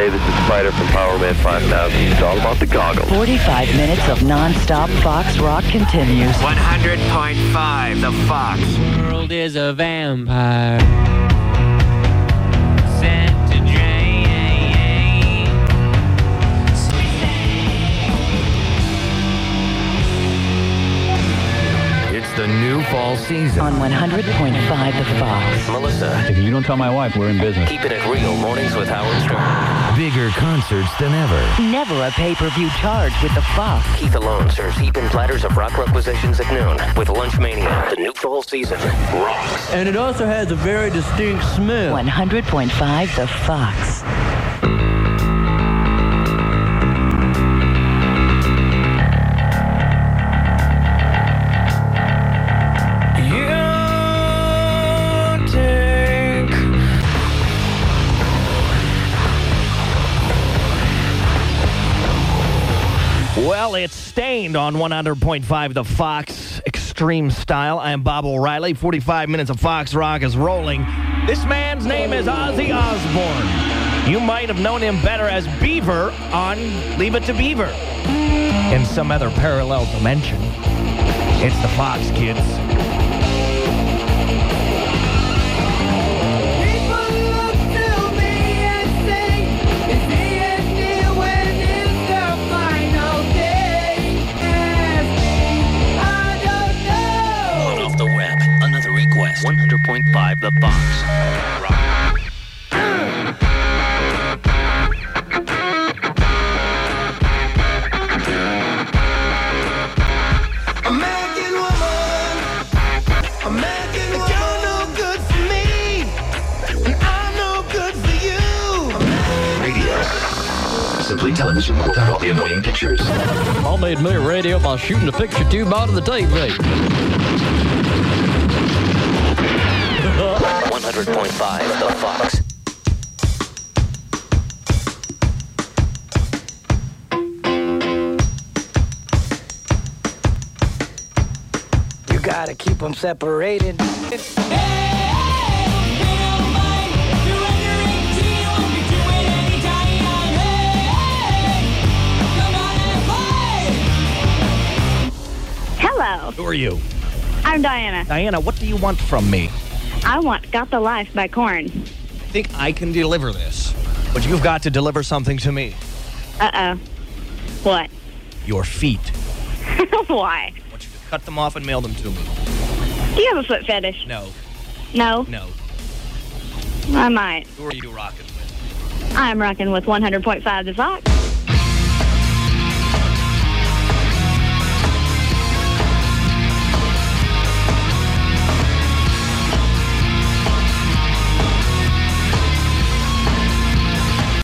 Hey, this is Spider from Powerman 5000. It's all about the goggles. 45 minutes of non-stop Fox rock continues. 100.5 The Fox. The world is a vampire. Sent to drain. It's the new fall season. On 100.5 The Fox. Melissa, If you don't tell my wife, we're in business. keeping it real mornings with Howard Stern. Bigger concerts than ever. Never a pay-per-view charge with The Fox. Keith alone serves heaping platters of rock requisitions at noon with Lunch Mania. The new fall season rocks. And it also has a very distinct smell. 100.5 The Fox. Well, it's Stained on 100.5 The Fox Extreme Style. I am Bob O'Reilly. 45 minutes of Fox Rock is rolling. This man's name is Ozzy Osbourne. You might have known him better as Beaver on Leave It to Beaver. In some other parallel dimension, it's the Fox Kids. Off the web, another request. 100.5 The Fox. American woman, you're no good for me, and I'm no good for you. Radio. Simply television without all the annoying pictures. I made me radio by shooting a picture tube out of the TV. 100.5 The Fox. You gotta keep them separated. Hello, Who are you? I'm Diana. Diana, what do you want from me? I want Got the Life by Korn. I think I can deliver this, but you've got to deliver something to me. Uh-oh. What? Your feet. Why? I want you to cut them off and mail them to me. Do you have a foot fetish? No, No? no. I might. Who are you rocking with? I'm rocking with 100.5 The Fox.